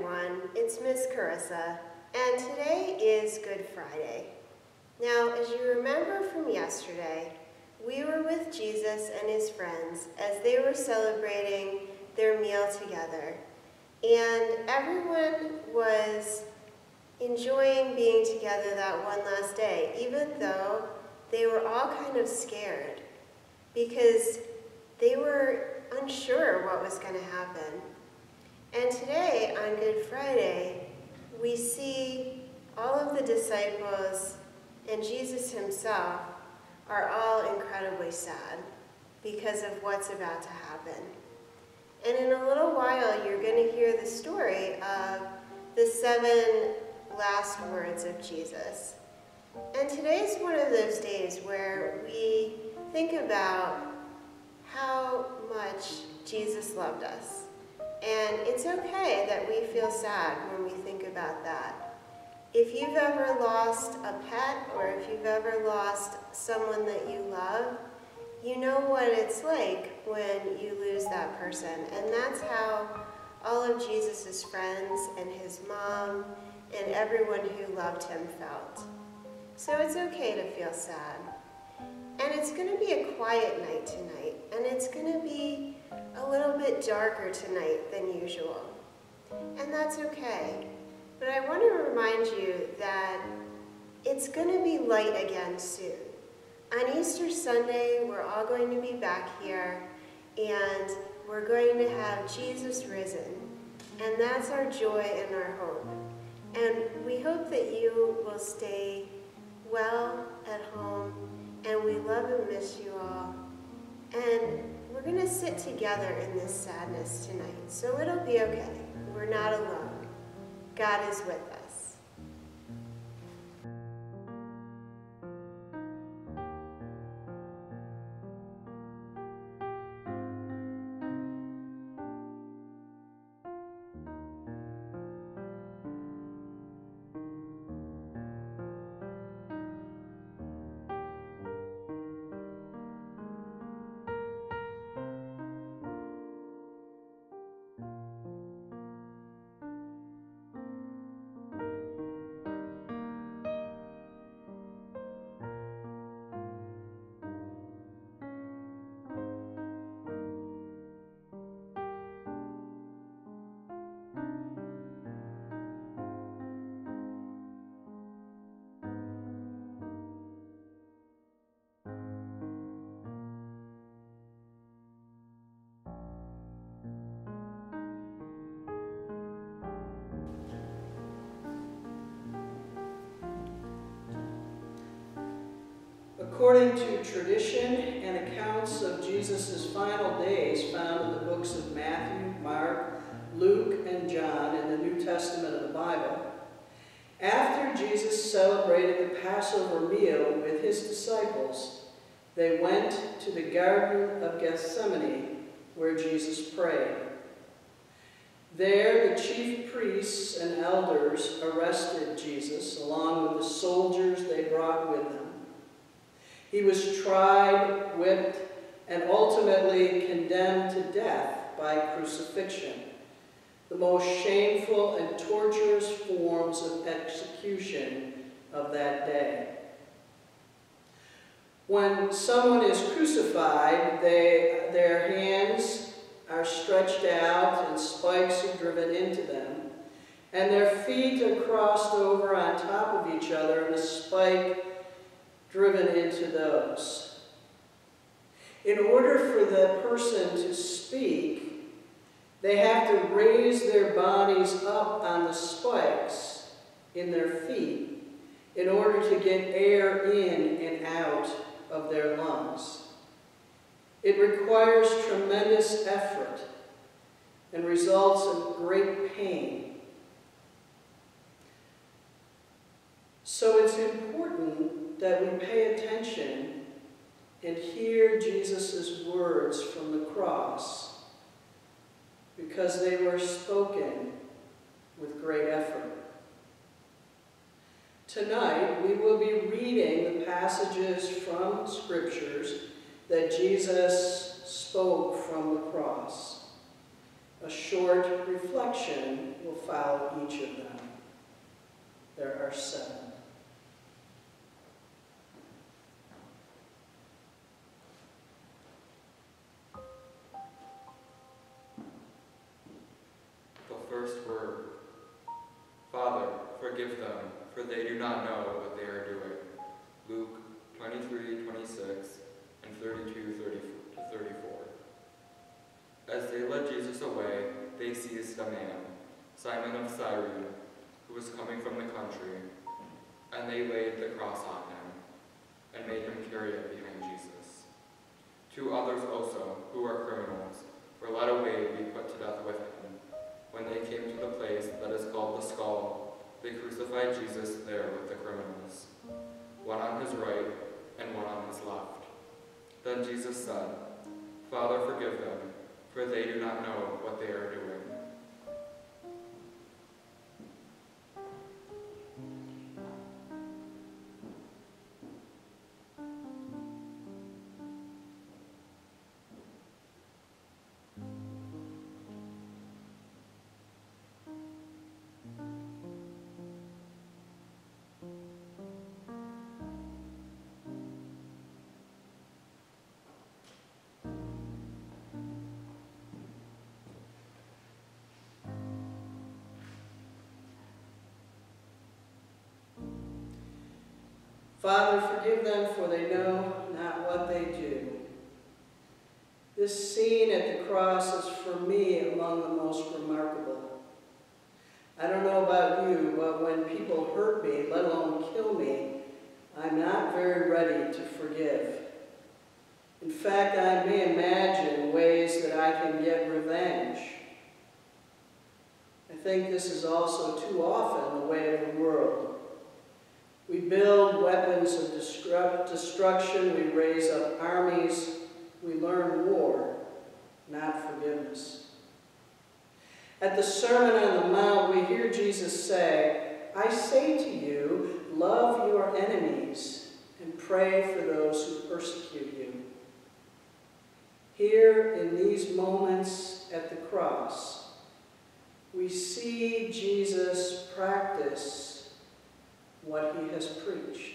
everyone, it's Miss Carissa, and today is Good Friday. Now, as you remember from yesterday, we were with Jesus and his friends as they were celebrating their meal together, and everyone was enjoying being together that one last day, even though they were all kind of scared because they were unsure what was going to happen. And today, on Good Friday, we see all of the disciples and Jesus himself are all incredibly sad because of what's about to happen. And in a little while, you're going to hear the story of the 7 last words of Jesus. And today's one of those days where we think about how much Jesus loved us. And it's okay that we feel sad when we think about that. If you've ever lost a pet or if you've ever lost someone that you love, you know what it's like when you lose that person. And that's how all of Jesus' friends and his mom and everyone who loved him felt. So it's okay to feel sad. And it's going to be a quiet night tonight, and it's going to be a little bit darker tonight than usual. And that's okay. But I want to remind you that it's going to be light again soon. On Easter Sunday, we're all going to be back here, and we're going to have Jesus risen. And that's our joy and our hope. And we hope that you will stay well at home, and we love and miss you all. And we're going to sit together in this sadness tonight, so it'll be okay. We're not alone. God is with us. According to tradition and accounts of Jesus' final days found in the books of Matthew, Mark, Luke, and John in the New Testament of the Bible, after Jesus celebrated the Passover meal with his disciples, they went to the Garden of Gethsemane, where Jesus prayed. There, the chief priests and elders arrested Jesus, along with the soldiers they brought with them. He was tried, whipped, and ultimately condemned to death by crucifixion, the most shameful and torturous forms of execution of that day. When someone is crucified, their hands are stretched out and spikes are driven into them, and their feet are crossed over on top of each other and a spike driven into those. In order for the person to speak, they have to raise their bodies up on the spikes in their feet in order to get air in and out of their lungs. It requires tremendous effort and results in great pain. So it's important that we pay attention and hear Jesus' words from the cross, because they were spoken with great effort. Tonight, we will be reading the passages from Scriptures that Jesus spoke from the cross. A short reflection will follow each of them. There are 7. The first word. Father, forgive them, for they do not know what they are doing. Luke 23:26 and 32:34. As they led Jesus away, they seized a man, Simon of Cyrene, who was coming from the country, and they laid the cross on him, and made him carry it behind Jesus. 2 others also, who were criminals, were led away to be put to death with him. When they came to the place that is called the Skull, they crucified Jesus there with the criminals, one on his right and one on his left. Then Jesus said, Father, forgive them, for they do not know what they are doing. Father, forgive them, for they know not what they do. This scene at the cross is for me among the most remarkable. I don't know about you, but when people hurt me, let alone kill me, I'm not very ready to forgive. In fact, I may imagine ways that I can get revenge. I think this is also too often the way of the world. We build weapons of destruction, we raise up armies, we learn war, not forgiveness. At the Sermon on the Mount, we hear Jesus say, I say to you, love your enemies and pray for those who persecute you. Here in these moments at the cross, we see Jesus practice what he has preached.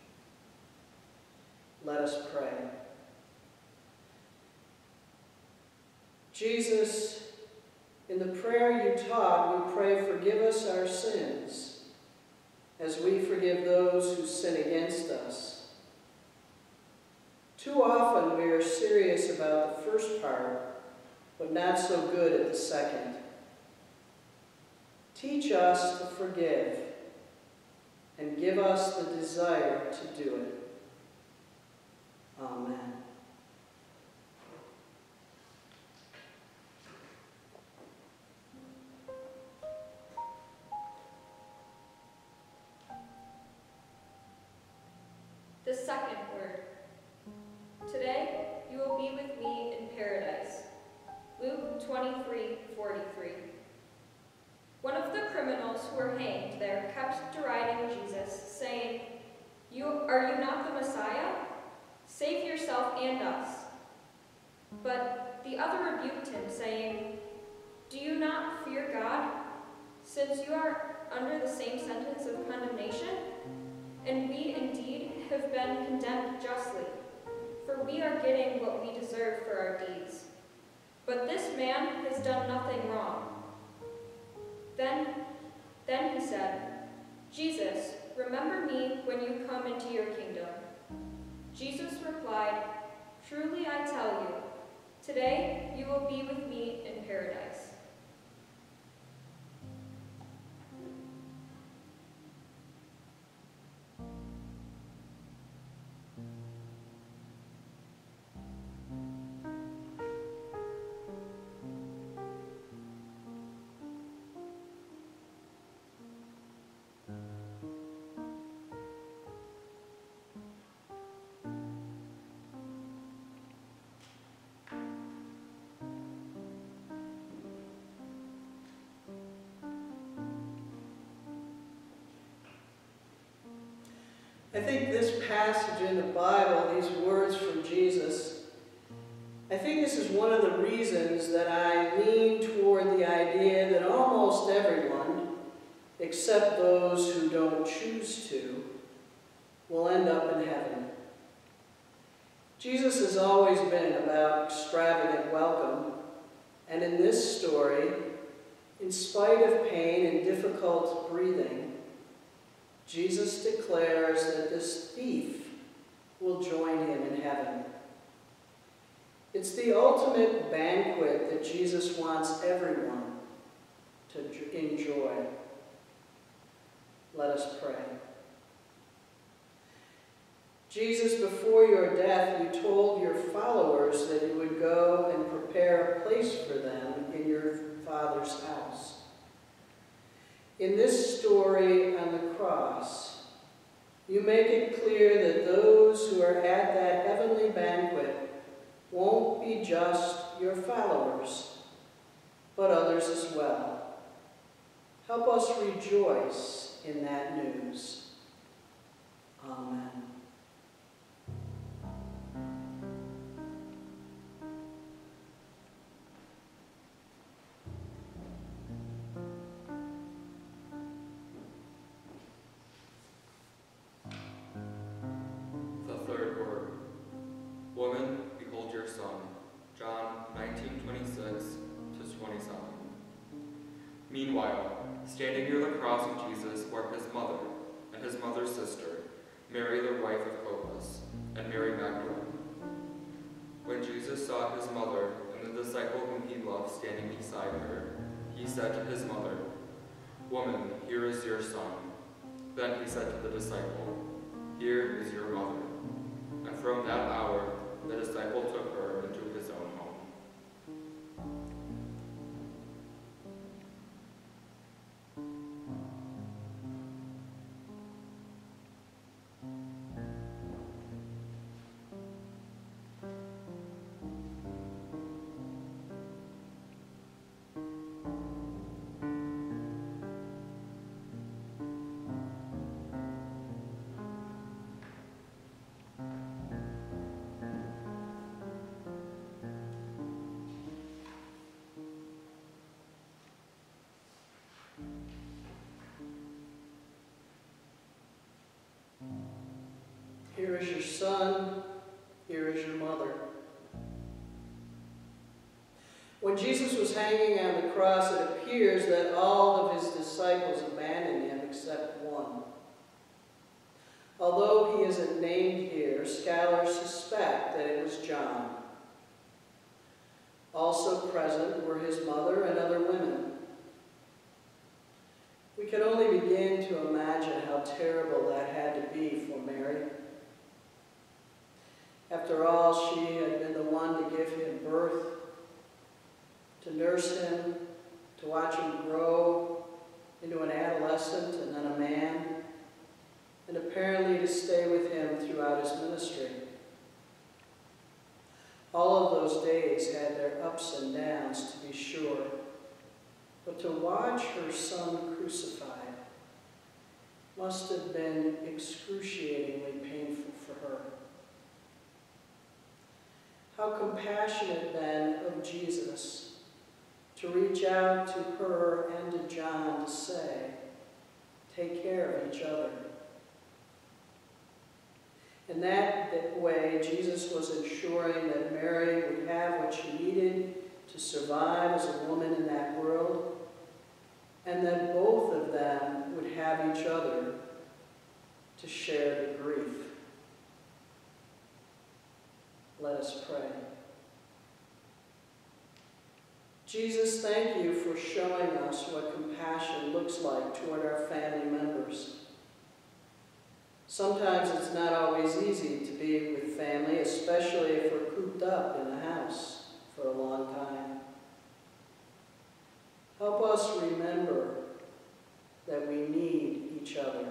Let us pray. Jesus, in the prayer you taught, we pray, forgive us our sins, as we forgive those who sin against us. Too often we are serious about the first part, but not so good at the second. Teach us to forgive, and give us the desire to do it. Amen. The second word. Today you will be with me in paradise. Luke 23:43. One of the criminals who were hanged there kept deriding Jesus, saying, Are you not the Messiah? Save yourself and us. But the other rebuked him, saying, Do you not fear God, since you are under the same sentence of condemnation? And we indeed have been condemned justly, for we are getting what we deserve for our deeds. But this man has done nothing wrong. Then he said, Jesus, remember me when you come into your kingdom. Jesus replied, Truly I tell you, today you will be with me in paradise. I think this passage in the Bible, these words from Jesus, I think this is one of the reasons that I lean toward the idea that almost everyone, except those who don't choose to, will end up in heaven. Jesus has always been about extravagant welcome, and in this story, in spite of pain and difficult breathing, Jesus declares that this thief will join him in heaven. It's the ultimate banquet that Jesus wants everyone to enjoy. Let us pray. Jesus, before your death, you told your followers that you would go and prepare a place for them in your Father's house. In this story on the cross, you make it clear that those who are at that heavenly banquet won't be just your followers, but others as well. Help us rejoice in that news. Amen. The third word. Woman, behold your son. John 19:26-27. Meanwhile, standing near the cross of Jesus were his mother and his mother's sister, Mary the wife of Clopas, and Mary Magdalene. When Jesus saw his mother and the disciple whom he loved standing beside her, he said to his mother, "Woman, here is your son." Then he said to the disciple, "Here is your mother." And from that hour, the disciple took her into his own home. Here is your son, here is your mother. When Jesus was hanging on the cross, it appears that all of his disciples abandoned him except one. Although he isn't named here, scholars suspect that it was John. Also present were his mother and other women. We can only begin to imagine how terrible that had to be for Mary. After all, she had been the one to give him birth, to nurse him, to watch him grow into an adolescent and then a man, and apparently to stay with him throughout his ministry. All of those days had their ups and downs, to be sure, but to watch her son crucified must have been excruciatingly painful for her. How compassionate, then, of Jesus to reach out to her and to John to say, take care of each other. In that way, Jesus was ensuring that Mary would have what she needed to survive as a woman in that world, and that both of them would have each other to share the grief. Let us pray. Jesus, thank you for showing us what compassion looks like toward our family members. Sometimes it's not always easy to be with family, especially if we're cooped up in the house for a long time. Help us remember that we need each other.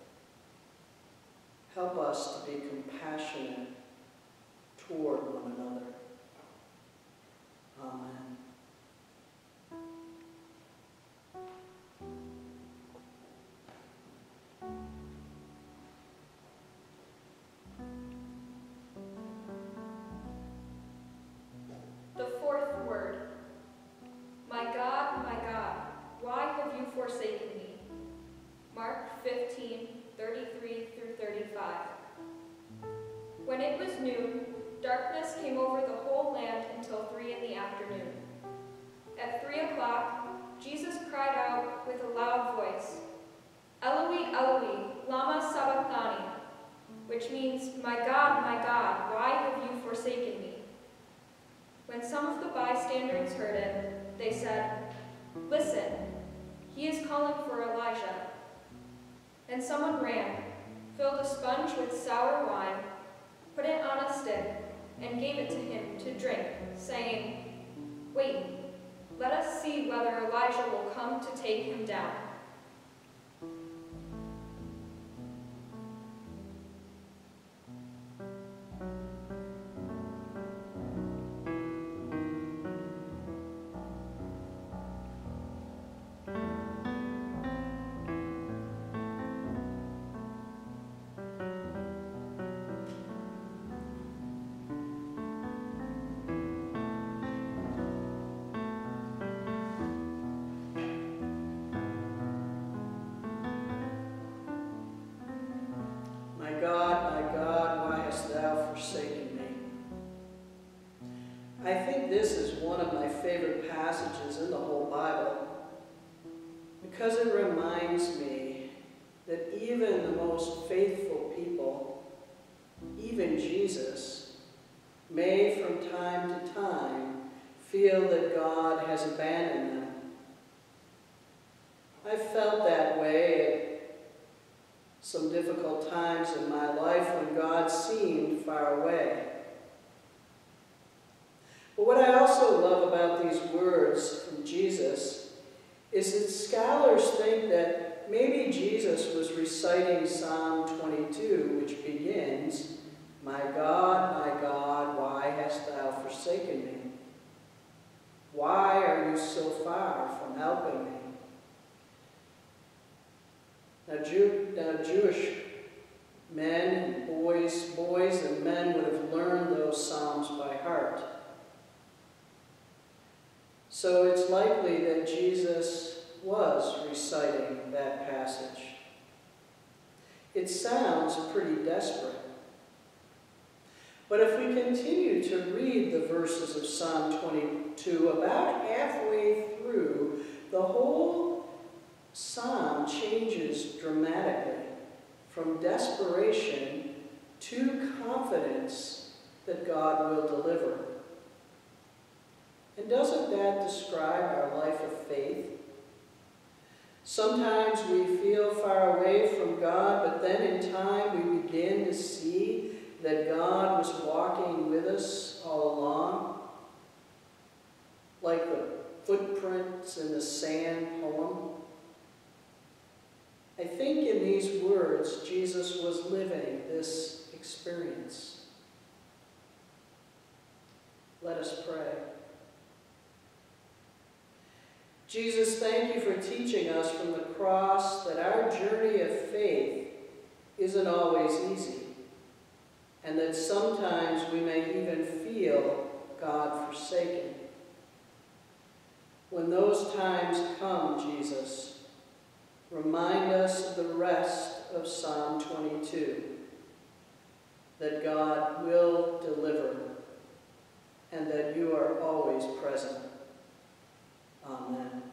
Help us to be compassionate toward one another. Amen. came over the whole land until 3 in the afternoon. At 3 o'clock, Jesus cried out with a loud voice, "Eloi, Eloi, lama sabachthani," which means, my God, why have you forsaken me?" When some of the bystanders heard it, they said, "Listen, he is calling for Elijah." And someone ran, filled a sponge with sour wine, put it on a stick, and gave it to him to drink, saying, "Wait, let us see whether Elijah will come to take him down." My God, why hast thou forsaken me? I think this is one of my favorite passages in the whole Bible because it reminds me that even the most faithful people, even Jesus, may from time to time feel that God has abandoned them. I felt that way at some difficult times in my life when God seemed far away. But what I also love about these words from Jesus is that scholars think that maybe Jesus was reciting Psalm 22, which begins, my God, why hast thou forsaken me? Why are you so far from helping me?" Now, Jewish men and boys and men would have learned those psalms by heart. So it's likely that Jesus was reciting that passage. It sounds pretty desperate. But if we continue to read the verses of Psalm 22, about halfway through, the whole psalm changes dramatically from desperation to confidence that God will deliver. And doesn't that describe our life of faith? Sometimes we feel far away from God, but then in time we begin to see that God was walking with us all along, like the footprints in the sand poem. I think in these words, Jesus was living this experience. Let us pray. Jesus, thank you for teaching us from the cross that our journey of faith isn't always easy, and that sometimes we may even feel God forsaken. When those times come, Jesus, remind us of the rest of Psalm 22, that God will deliver and that you are always present. Amen.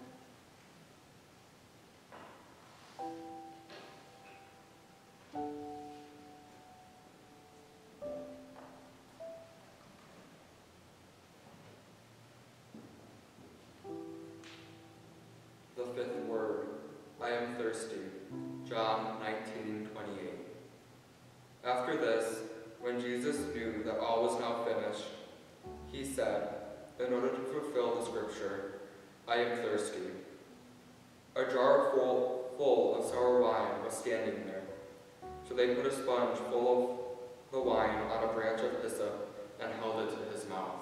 The fifth word, I am thirsty. John 19:28. After this, when Jesus knew that all was now finished, he said, in order to fulfill the scripture, I am thirsty. A jar full of sour wine was standing there. So they put a sponge full of the wine on a branch of hyssop and held it to his mouth.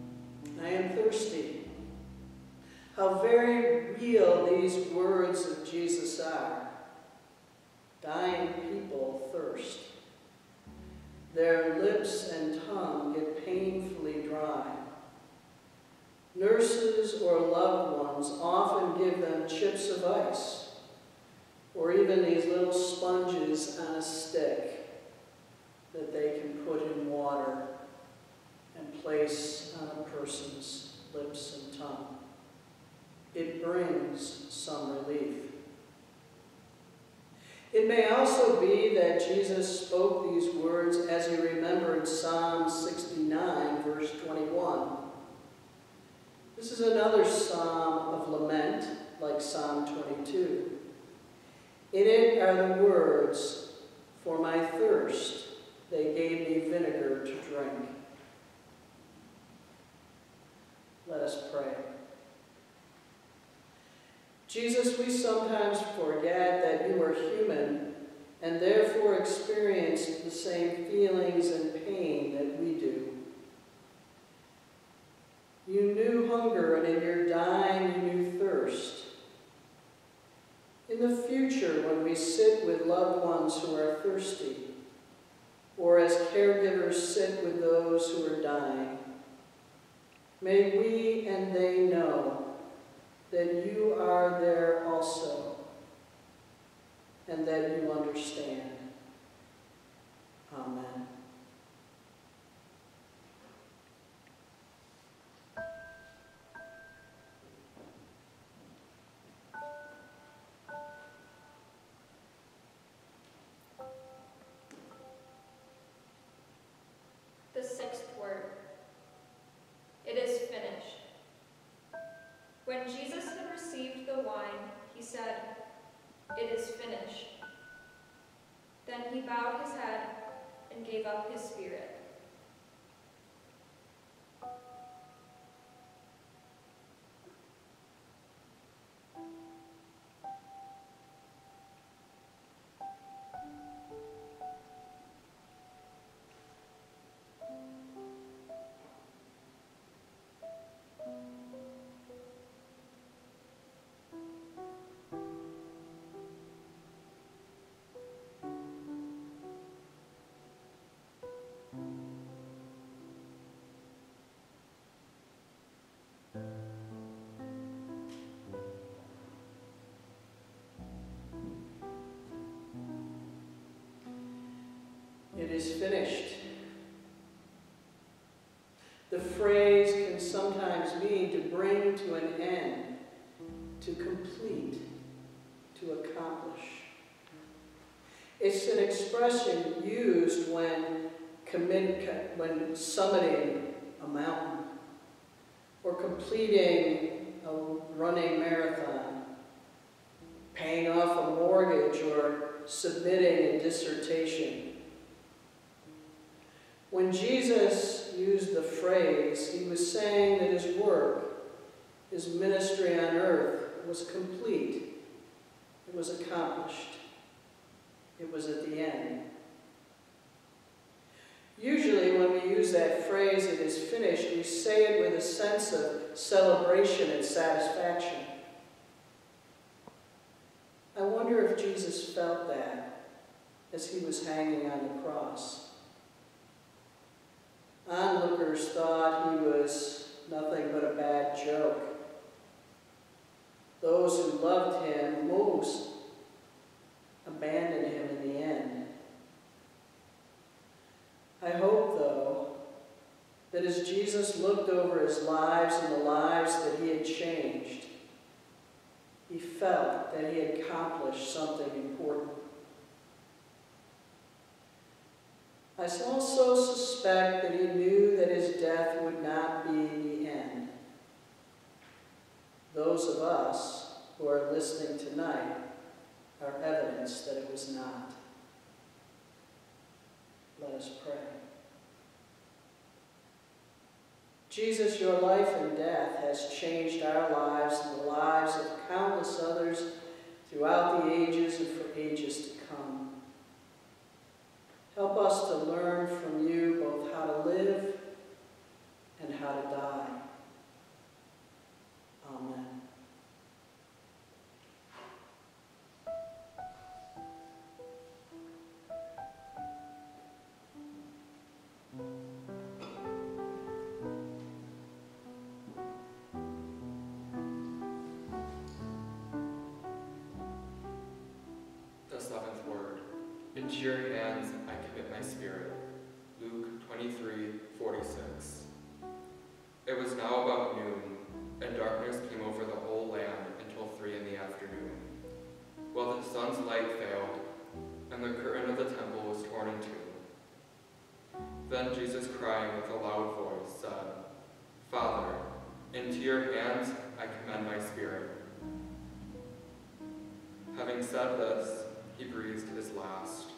I am thirsty. How very real these words of on chips of ice, or even these little sponges on a stick that they can put in water and place on a person's lips and tongue. It brings some relief. It may also be that Jesus spoke these words as he remembered Psalm 69, verse 21. This is another psalm of lament, like Psalm 22. In it are the words, "For my thirst they gave me vinegar to drink." Let us pray. Jesus, we sometimes forget that you are human and therefore experienced the same feelings and pain that we do. You knew hunger, and in your dying you knew thirst. In the future, when we sit with loved ones who are thirsty, or as caregivers sit with those who are dying, may we and they know that you are there also, and that you understand. Amen. The sixth word. It is finished. When Jesus had received the wine, he said, "It is finished." Then he bowed his head and gave up his spirit. It is finished. The phrase can sometimes mean to bring to an end, to complete, to accomplish. It's an expression used when summiting a mountain or completing a running marathon, paying off a mortgage, or submitting a dissertation. When Jesus used the phrase, he was saying that his work, his ministry on earth, was complete. It was accomplished. It was at the end. Usually when we use that phrase, "it is finished," we say it with a sense of celebration and satisfaction. I wonder if Jesus felt that as he was hanging on the cross. Onlookers thought he was nothing but a bad joke. Those who loved him most abandoned him in the end. I hope, though, that as Jesus looked over his lives and the lives that he had changed, he felt that he had accomplished something important. I also suspect that he knew that his death would not be the end. Those of us who are listening tonight are evidence that it was not. Let us pray. Jesus, your life and death has changed our lives and the lives of countless others throughout the ages and for ages to come. Help us to learn from you both how to live and how to die. Amen. Into your hands I commit my spirit. Luke 23:46. It was now about noon, and darkness came over the whole land until 3 in the afternoon, while the sun's light failed, and the curtain of the temple was torn in two. Then Jesus, crying with a loud voice, said, Father, into your hands I commend my spirit. Having said this, he breathed his last.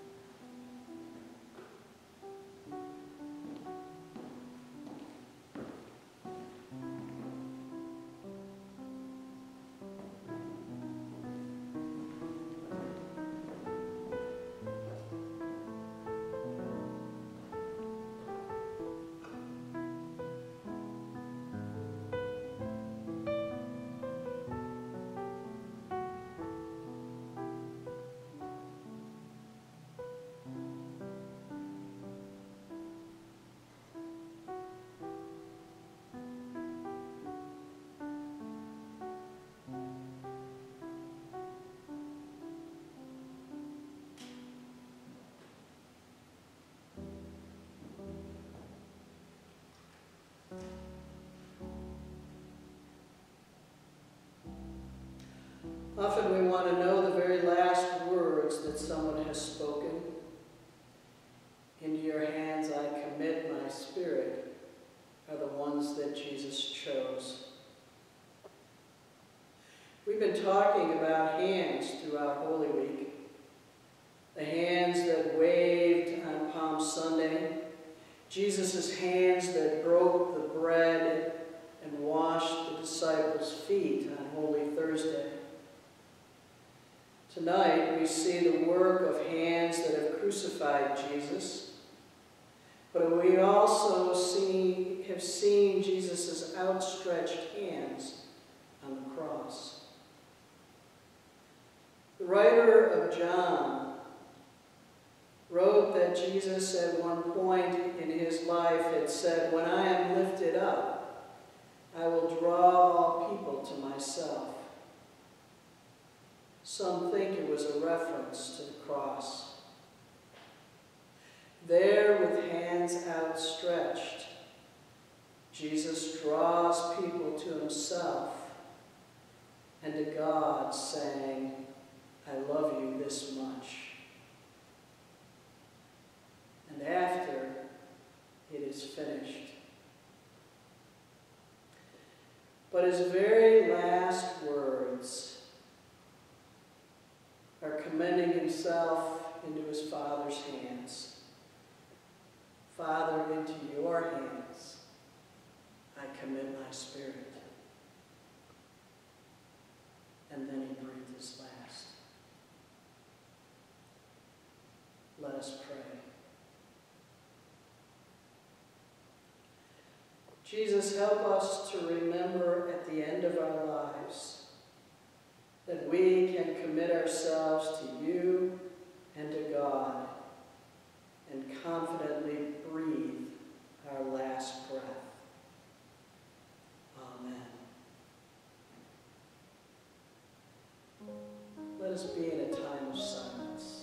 Often we want to know the very last words that someone has spoken. Into your hands I commit my spirit are the ones that Jesus chose. We've been talking about hands throughout Holy Week. The hands that waved on Palm Sunday, Jesus' hands that broke the bread and washed the disciples' feet on Holy Thursday. Tonight we see the work of hands that have crucified Jesus, but we also have seen Jesus' outstretched hands on the cross. The writer of John wrote that Jesus at one point in his life had said, "When I am lifted up, I will draw all people to myself." Some think it was a reference to the cross. There, with hands outstretched, Jesus draws people to himself and to God, saying, "I love you this much." And after it is finished. But his very last words are commending himself into his Father's hands. Father, into your hands I commit my spirit. And then he breathed his last. Let us pray. Jesus, help us to remember at the end of our lives that we can commit ourselves to you and to God and confidently breathe our last breath. Amen. Let us be in a time of silence.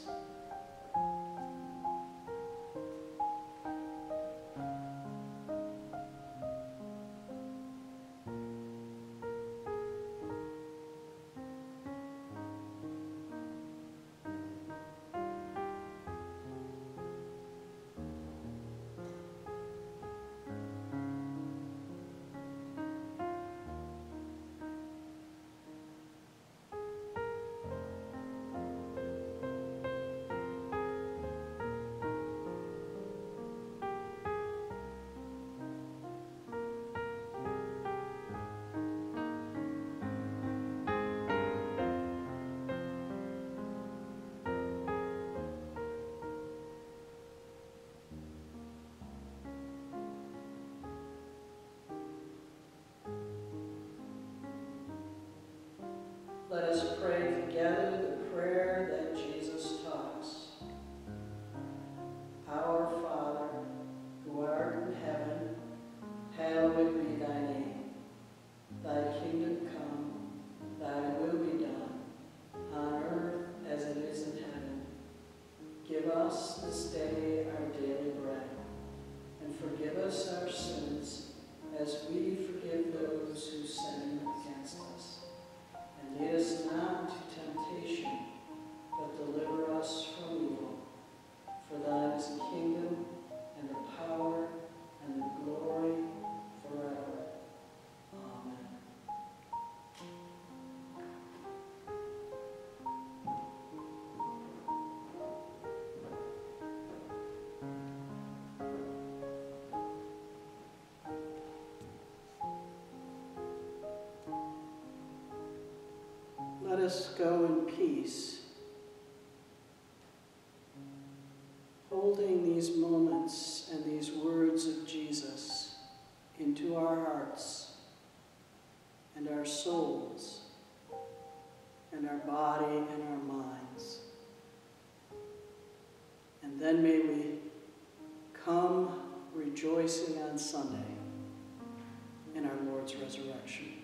us go in peace, holding these moments and these words of Jesus into our hearts and our souls and our body and our minds. And then may we come rejoicing on Sunday in our Lord's resurrection.